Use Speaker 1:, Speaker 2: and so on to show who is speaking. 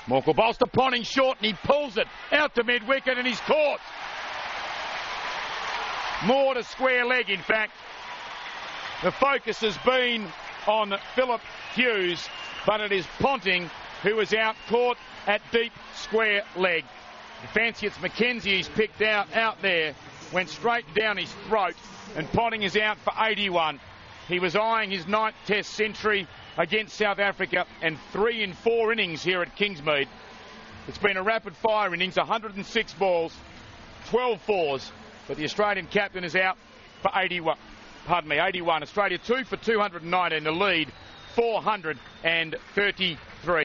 Speaker 1: Morkel bowls to Ponting short and he pulls it out to mid-wicket and he's caught. More to square leg, in fact. The focus has been on Philip Hughes, but it is Ponting who is out, caught at deep square leg. You fancy it's McKenzie he's picked out there, went straight down his throat, and Ponting is out for 81. He was eyeing his 9th Test century against South Africa and 3 in 4 innings here at Kingsmead. It's been a rapid fire innings, 106 balls, 12 fours, but the Australian captain is out for 81. 81. Australia 2 for 219, the lead 430.